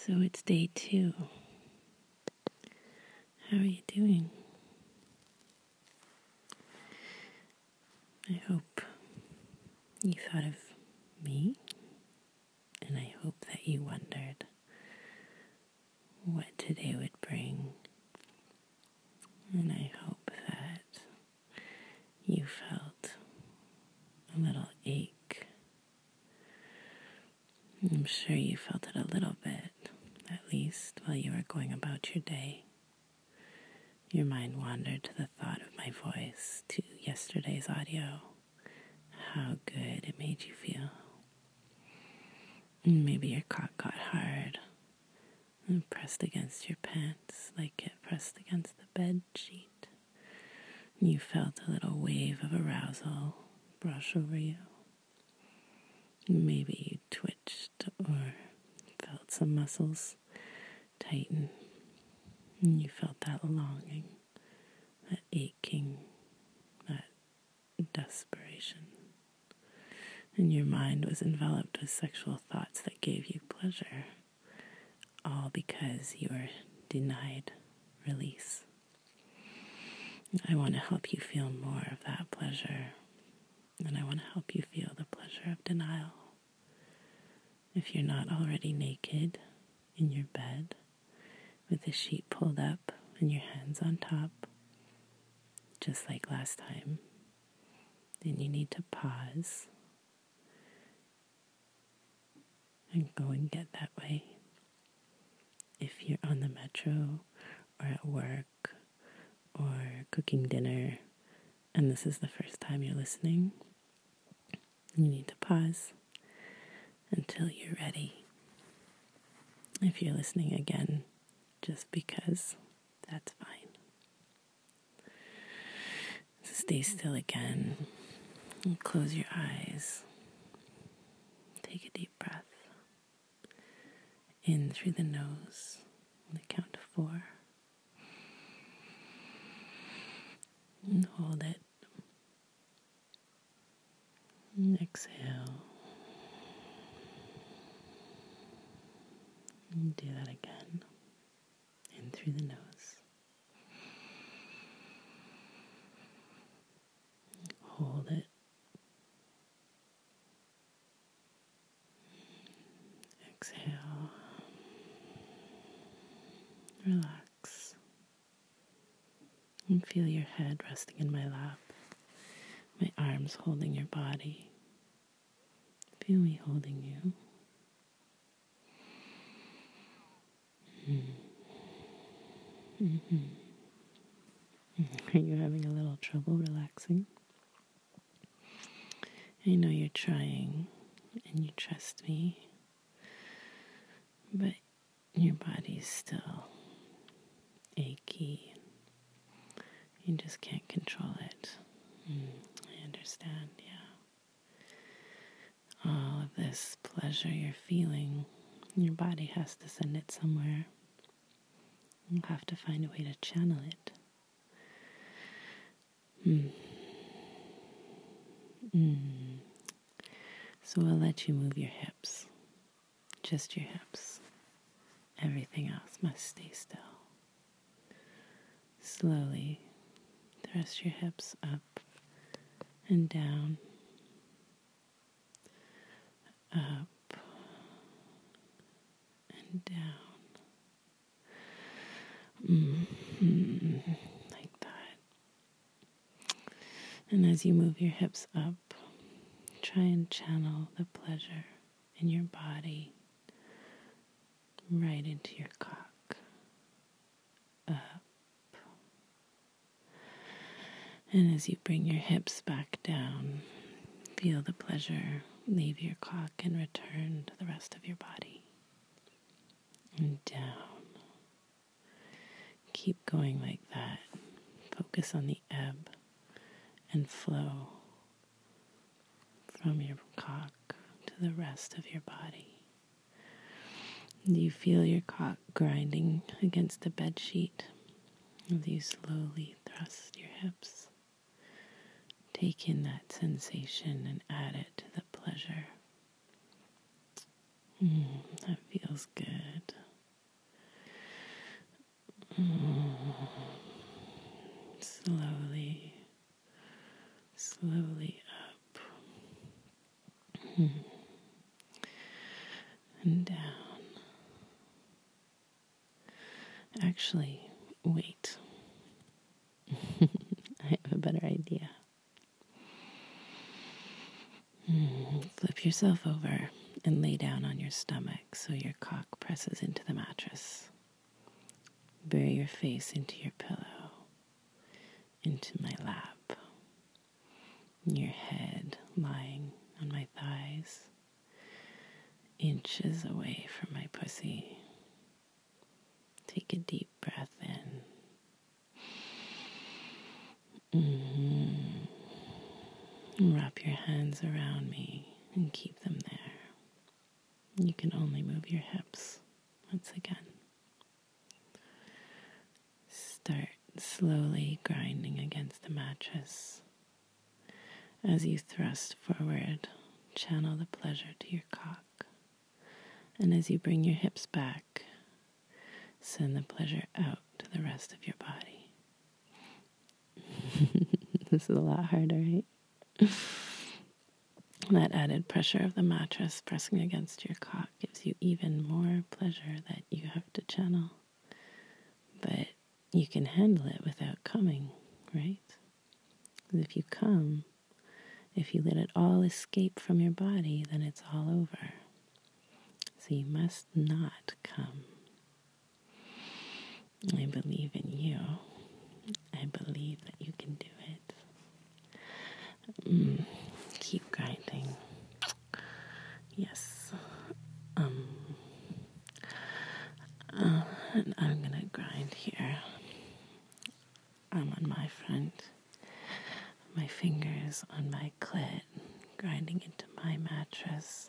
So it's day 2. How are you doing? I hope you thought of me, and I hope that you wondered what today would bring. And I hope that you felt a little ache. I'm sure you felt it a little bit, at least while you were going about your day. Your mind wandered to the thought of my voice, to yesterday's audio, how good it made you feel. Maybe your cock got hard and pressed against your pants like it pressed against the bed sheet. You felt a little wave of arousal brush over you. Maybe you twitched or felt some muscles tighten. And you felt that longing, that aching, that desperation. And your mind was enveloped with sexual thoughts that gave you pleasure, all because you were denied release. I want to help you feel more of that pleasure, and I want to help you feel the pleasure of denial. If you're not already naked in your bed, with the sheet pulled up and your hands on top, just like last time, then you need to pause and go and get that way. If you're on the metro or at work or cooking dinner and this is the first time you're listening, you need to pause until you're ready. If you're listening again, just because, that's fine. So stay still again and close your eyes. Take a deep breath in through the nose on the count of 4. And hold it. And exhale. And do that again. In through the nose. Hold it. Exhale. Relax. And feel your head resting in my lap. My arms holding your body. Feel me holding you. Are you having a little trouble relaxing? I know you're trying and you trust me, but your body's still achy. You just can't control it. I understand, yeah. All of this pleasure you're feeling, your body has to send it somewhere. You'll have to find a way to channel it. So I'll let you move your hips. Just your hips. Everything else must stay still. Slowly thrust your hips up and down. Up and down. Like that. And as you move your hips up, try and channel the pleasure in your body right into your cock. Up. And as you bring your hips back down, feel the pleasure leave your cock and return to the rest of your body. And down. Keep going like that. Focus on the ebb and flow from your cock to the rest of your body. Do you feel your cock grinding against the bed sheet as you slowly thrust your hips? Take in that sensation and add it to the pleasure. That feels good. Slowly, slowly up and down. Actually, wait. I have a better idea. Flip yourself over and lay down on your stomach so your cock presses into the mattress. Bury your face into your pillow, into my lap, your head lying on my thighs, inches away from my pussy. Take a deep breath in. Wrap your hands around me and keep them there. You can only move your hips once again. Start slowly grinding against the mattress. As you thrust forward, channel the pleasure to your cock. And as you bring your hips back, send the pleasure out to the rest of your body. This is a lot harder, right? That added pressure of the mattress pressing against your cock gives you even more pleasure that you have to channel. But you can handle it without coming, right? Because if you come, if you let it all escape from your body, then it's all over. So you must not come. I believe in you. I believe that you can do it. Keep grinding. Yes. And I'm going to grind here. I'm on my front. My fingers on my clit, grinding into my mattress.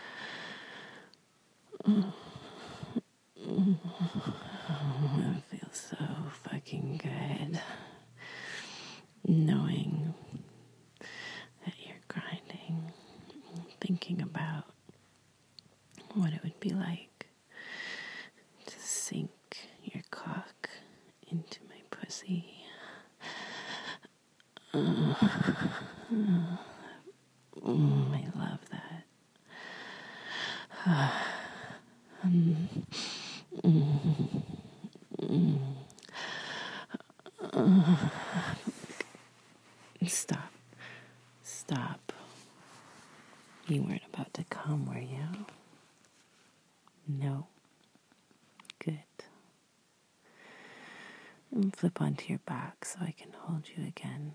It feels so fucking good. Knowing that you're grinding, thinking about what it would be like to sink your cock into my pussy. I love that. Stop. Stop. You weren't about to come, were you? No. Good. And flip onto your back so I can hold you again.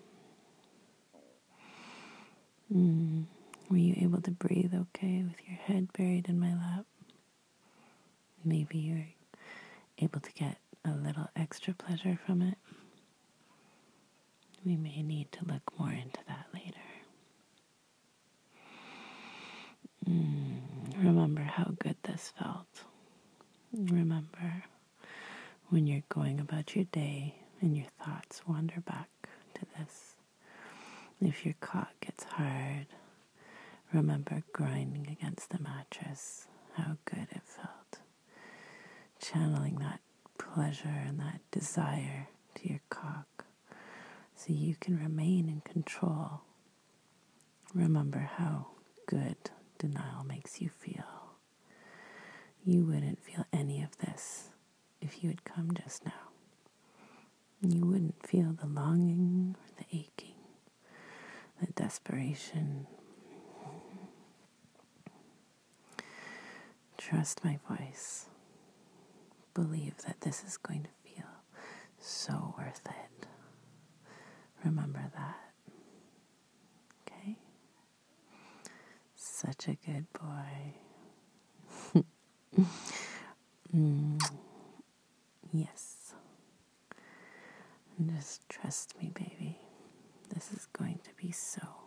Were you able to breathe okay with your head buried in my lap? Maybe you're able to get a little extra pleasure from it. We may need to look more into that later. Remember how good this felt. Remember when you're going about your day and your thoughts wander back to this. If your cock gets hard, remember grinding against the mattress, how good it felt. Channeling that pleasure and that desire to your cock so you can remain in control. Remember how good denial makes you feel. You wouldn't feel any of this if you had come just now. You wouldn't feel the longing or the aching, the desperation. Trust my voice. Believe that this is going to feel so worth it. Remember that. Okay? Such a good boy. Yes. And just trust me, baby. This is going to be so